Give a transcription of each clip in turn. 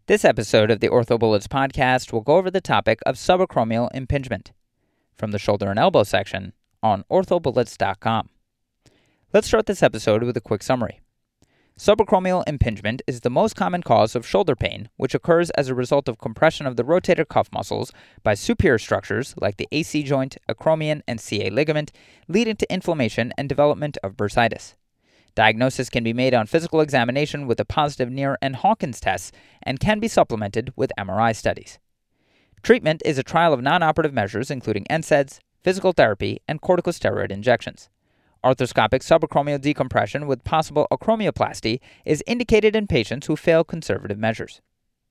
This episode of the OrthoBullets podcast will go over the topic of subacromial impingement from the shoulder and elbow section on orthobullets.com. Let's start this episode with a quick summary. Subacromial impingement is the most common cause of shoulder pain, which occurs as a result of compression of the rotator cuff muscles by superior structures like the AC joint, acromion, and CA ligament, leading to inflammation and development of bursitis. Diagnosis can be made on physical examination with a positive Neer and Hawkins tests and can be supplemented with MRI studies. Treatment is a trial of non-operative measures including NSAIDs, physical therapy, and corticosteroid injections. Arthroscopic subacromial decompression with possible acromioplasty is indicated in patients who fail conservative measures.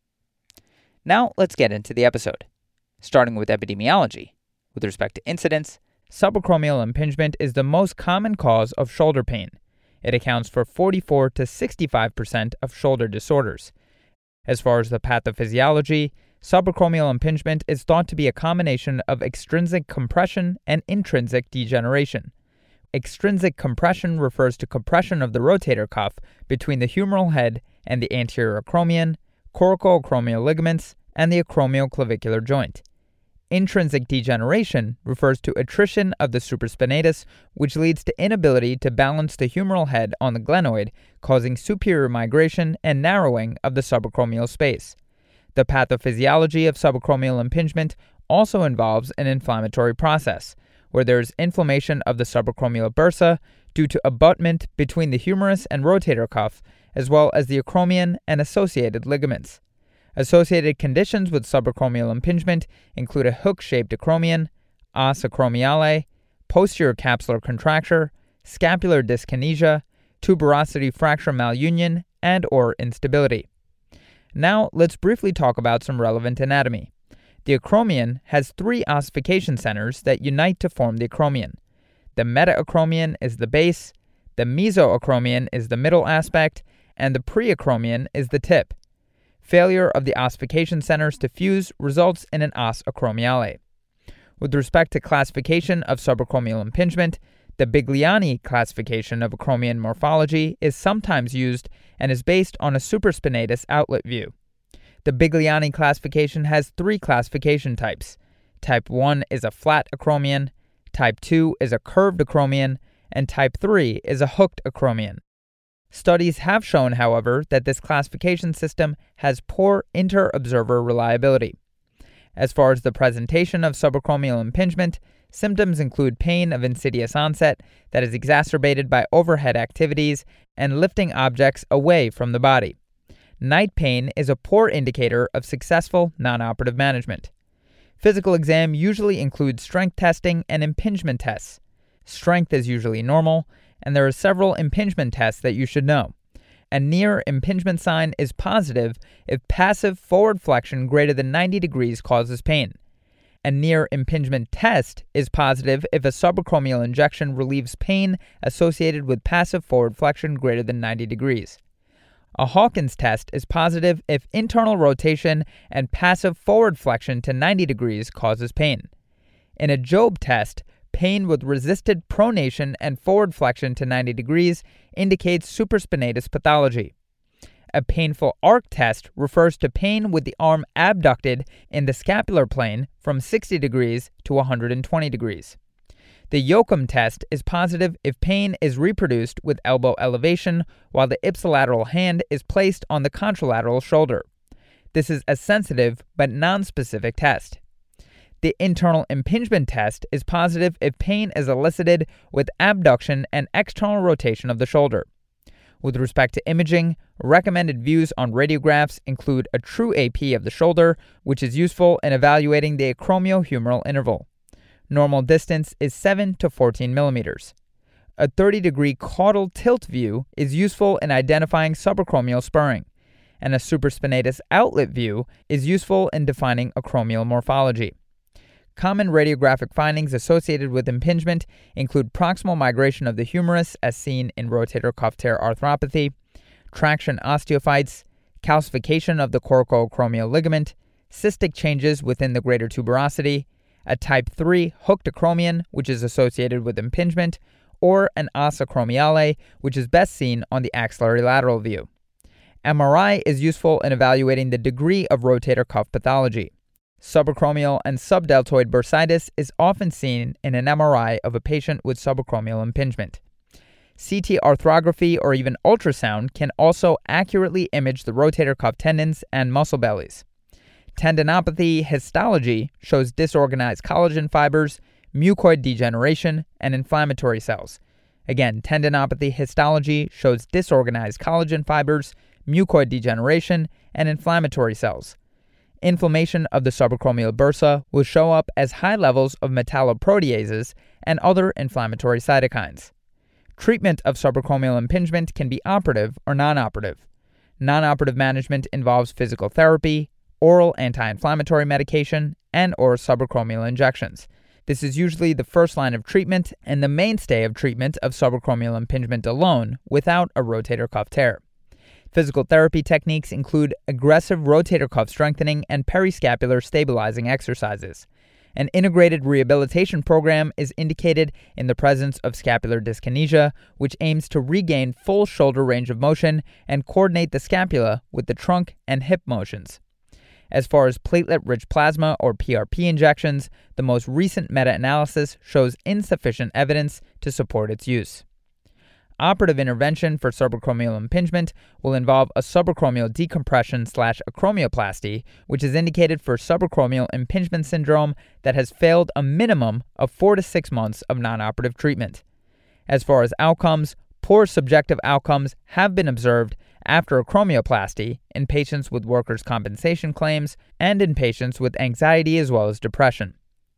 Now let's get into the episode. Starting with epidemiology. With respect to incidence, subacromial impingement is the most common cause of shoulder pain. It accounts for 44 to 65% of shoulder disorders. As far as the pathophysiology, subacromial impingement is thought to be a combination of extrinsic compression and intrinsic degeneration. Extrinsic compression refers to compression of the rotator cuff between the humeral head and the anterior acromion, coracoacromial ligaments, and the acromioclavicular joint. Intrinsic degeneration refers to attrition of the supraspinatus, which leads to inability to balance the humeral head on the glenoid, causing superior migration and narrowing of the subacromial space. The pathophysiology of subacromial impingement also involves an inflammatory process, where there is inflammation of the subacromial bursa due to abutment between the humerus and rotator cuff, as well as the acromion and associated ligaments. Associated conditions with subacromial impingement include a hook-shaped acromion, os acromiale, posterior capsular contracture, scapular dyskinesia, tuberosity fracture malunion, and/or instability. Now, let's briefly talk about some relevant anatomy. The acromion has three ossification centers that unite to form the acromion. The metaacromion is the base, the mesoacromion is the middle aspect, and the preacromion is the tip. Failure of the ossification centers to fuse results in an os acromiale. With respect to classification of subacromial impingement, the Bigliani classification of acromion morphology is sometimes used and is based on a supraspinatus outlet view. The Bigliani classification has three classification types. Type 1 is a flat acromion, Type 2 is a curved acromion, and Type 3 is a hooked acromion. Studies have shown, however, that this classification system has poor inter-observer reliability. As far as the presentation of subacromial impingement, symptoms include pain of insidious onset that is exacerbated by overhead activities and lifting objects away from the body. Night pain is a poor indicator of successful non-operative management. Physical exam usually includes strength testing and impingement tests. Strength is usually normal, and there are several impingement tests that you should know. A Neer impingement sign is positive if passive forward flexion greater than 90 degrees causes pain. A Neer impingement test is positive if a subacromial injection relieves pain associated with passive forward flexion greater than 90 degrees. A Hawkins test is positive if internal rotation and passive forward flexion to 90 degrees causes pain. In a Jobe test, pain with resisted pronation and forward flexion to 90 degrees indicates supraspinatus pathology. A painful arc test refers to pain with the arm abducted in the scapular plane from 60 degrees to 120 degrees. The Yoakum test is positive if pain is reproduced with elbow elevation while the ipsilateral hand is placed on the contralateral shoulder. This is a sensitive but nonspecific test. The internal impingement test is positive if pain is elicited with abduction and external rotation of the shoulder. With respect to imaging, recommended views on radiographs include a true AP of the shoulder, which is useful in evaluating the acromiohumeral interval. Normal distance is 7 to 14 millimeters. A 30-degree caudal tilt view is useful in identifying subacromial spurring, and a supraspinatus outlet view is useful in defining acromial morphology. Common radiographic findings associated with impingement include proximal migration of the humerus as seen in rotator cuff tear arthropathy, traction osteophytes, calcification of the coracoacromial ligament, cystic changes within the greater tuberosity, a type 3 hooked acromion, which is associated with impingement, or an os acromiale, which is best seen on the axillary lateral view. MRI is useful in evaluating the degree of rotator cuff pathology. Subacromial and subdeltoid bursitis is often seen in an MRI of a patient with subacromial impingement. CT arthrography or even ultrasound can also accurately image the rotator cuff tendons and muscle bellies. Tendinopathy histology shows disorganized collagen fibers, mucoid degeneration, and inflammatory cells. Again, tendinopathy histology shows disorganized collagen fibers, mucoid degeneration, and inflammatory cells. Inflammation of the subacromial bursa will show up as high levels of metalloproteases and other inflammatory cytokines. Treatment of subacromial impingement can be operative or non-operative. Non-operative management involves physical therapy, oral anti-inflammatory medication, and/or subacromial injections. This is usually the first line of treatment and the mainstay of treatment of subacromial impingement alone without a rotator cuff tear. Physical therapy techniques include aggressive rotator cuff strengthening and periscapular stabilizing exercises. An integrated rehabilitation program is indicated in the presence of scapular dyskinesia, which aims to regain full shoulder range of motion and coordinate the scapula with the trunk and hip motions. As far as platelet-rich plasma or PRP injections, the most recent meta-analysis shows insufficient evidence to support its use. Operative intervention for subacromial impingement will involve a subacromial decompression/acromioplasty, which is indicated for subacromial impingement syndrome that has failed a minimum of 4 to 6 months of non-operative treatment. As far as outcomes, poor subjective outcomes have been observed after acromioplasty in patients with workers' compensation claims and in patients with anxiety as well as depression.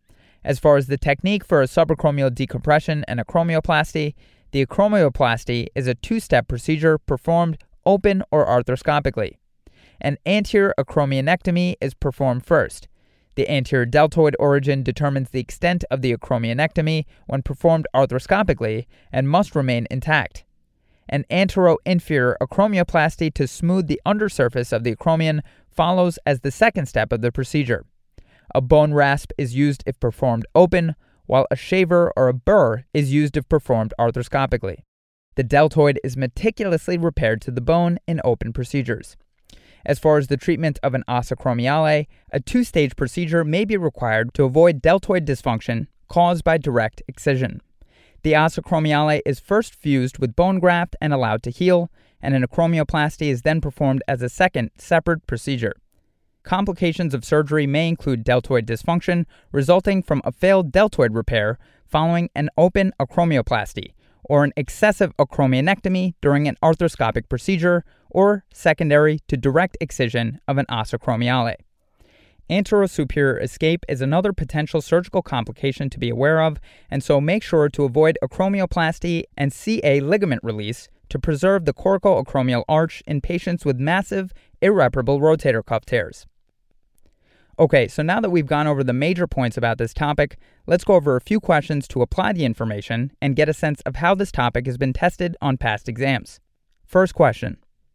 As far as the technique for a subacromial decompression and acromioplasty, the acromioplasty is a 2-step procedure performed open or arthroscopically. An anterior acromionectomy is performed first. The anterior deltoid origin determines the extent of the acromionectomy when performed arthroscopically and must remain intact. An antero-inferior acromioplasty to smooth the undersurface of the acromion follows as the second step of the procedure. A bone rasp is used if performed open, while a shaver or a burr is used if performed arthroscopically. The deltoid is meticulously repaired to the bone in open procedures. As far as the treatment of an os acromiale, a 2-stage procedure may be required to avoid deltoid dysfunction caused by direct excision. The os acromiale is first fused with bone graft and allowed to heal, and an acromioplasty is then performed as a second, separate procedure. Complications of surgery may include deltoid dysfunction resulting from a failed deltoid repair following an open acromioplasty, or an excessive acromionectomy during an arthroscopic procedure, or secondary to direct excision of an os acromiale. Anterosuperior escape is another potential surgical complication to be aware of, and so make sure to avoid acromioplasty and CA ligament release to preserve the coracoacromial arch in patients with massive, irreparable rotator cuff tears. Okay, so now that we've gone over the major points about this topic, let's go over a few questions to apply the information and get a sense of how this topic has been tested on past exams. First question.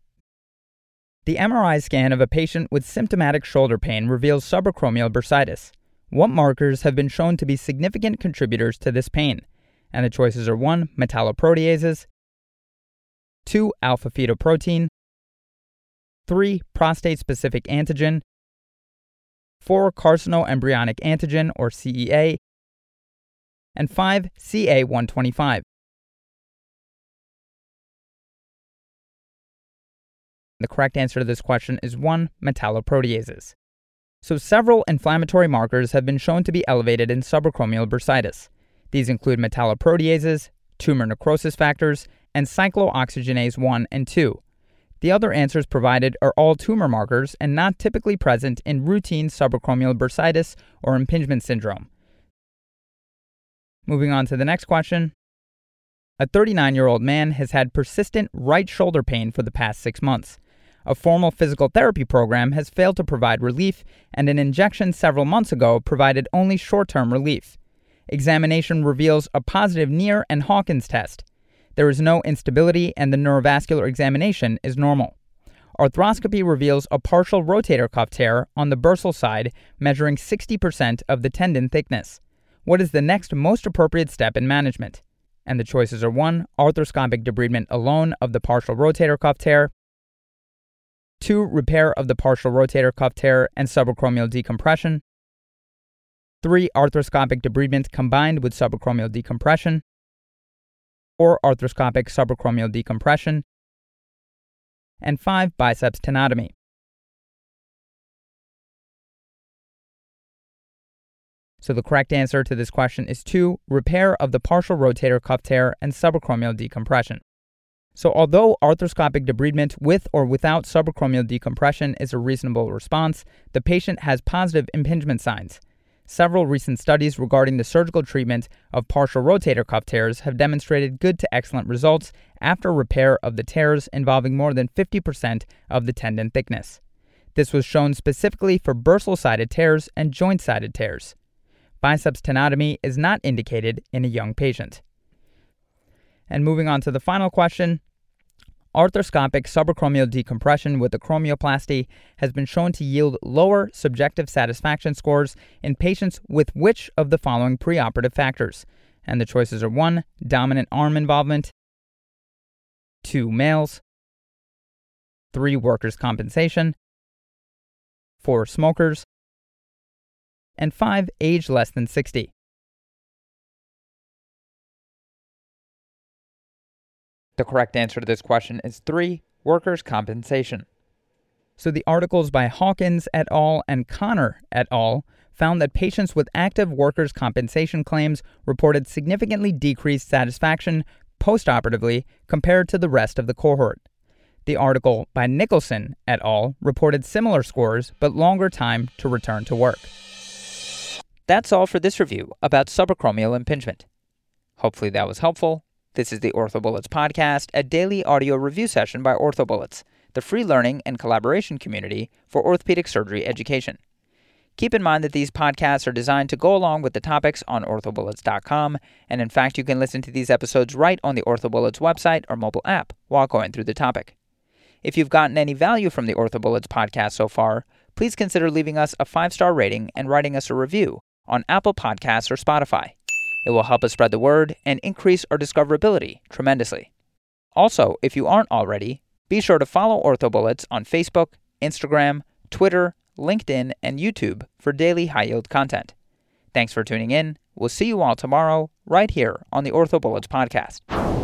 The MRI scan of a patient with symptomatic shoulder pain reveals subacromial bursitis. What markers have been shown to be significant contributors to this pain? And the choices are 1. Metalloproteases, 2. Alpha-fetoprotein, 3. Prostate-specific antigen, 4. Carcinoembryonic antigen, or CEA, and 5. CA125. The correct answer to this question is 1. Metalloproteases. So several inflammatory markers have been shown to be elevated in subacromial bursitis. These include metalloproteases, tumor necrosis factors, and cyclooxygenase 1 and 2. The other answers provided are all tumor markers and not typically present in routine subacromial bursitis or impingement syndrome. Moving on to the next question. A 39-year-old man has had persistent right shoulder pain for the past 6 months. A formal physical therapy program has failed to provide relief, and an injection several months ago provided only short-term relief. Examination reveals a positive Neer and Hawkins test. There is no instability, and the neurovascular examination is normal. Arthroscopy reveals a partial rotator cuff tear on the bursal side, measuring 60% of the tendon thickness. What is the next most appropriate step in management? And the choices are 1. Arthroscopic debridement alone of the partial rotator cuff tear, 2. Repair of the partial rotator cuff tear and subacromial decompression. 3. Arthroscopic debridement combined with subacromial decompression. 4. Arthroscopic subacromial decompression. And 5. Biceps tenotomy. So the correct answer to this question is 2. Repair of the partial rotator cuff tear and subacromial decompression. So although arthroscopic debridement with or without subacromial decompression is a reasonable response, the patient has positive impingement signs. Several recent studies regarding the surgical treatment of partial rotator cuff tears have demonstrated good to excellent results after repair of the tears involving more than 50% of the tendon thickness. This was shown specifically for bursal-sided tears and joint-sided tears. Biceps tenotomy is not indicated in a young patient. And moving on to the final question, arthroscopic subacromial decompression with acromioplasty has been shown to yield lower subjective satisfaction scores in patients with which of the following preoperative factors? And the choices are 1. Dominant arm involvement, 2. Males, 3. Workers' compensation, 4. Smokers, and 5. Age less than 60. The correct answer to this question is 3. Workers' compensation. So the articles by Hawkins et al. And Connor et al. Found that patients with active workers' compensation claims reported significantly decreased satisfaction postoperatively compared to the rest of the cohort. The article by Nicholson et al. Reported similar scores but longer time to return to work. That's all for this review about subacromial impingement. Hopefully that was helpful. This is the OrthoBullets podcast, a daily audio review session by OrthoBullets, the free learning and collaboration community for orthopedic surgery education. Keep in mind that these podcasts are designed to go along with the topics on orthobullets.com, and in fact, you can listen to these episodes right on the OrthoBullets website or mobile app while going through the topic. If you've gotten any value from the OrthoBullets podcast so far, please consider leaving us a 5-star rating and writing us a review on Apple Podcasts or Spotify. It will help us spread the word and increase our discoverability tremendously. Also, if you aren't already, be sure to follow OrthoBullets on Facebook, Instagram, Twitter, LinkedIn, and YouTube for daily high-yield content. Thanks for tuning in. We'll see you all tomorrow right here on the OrthoBullets podcast.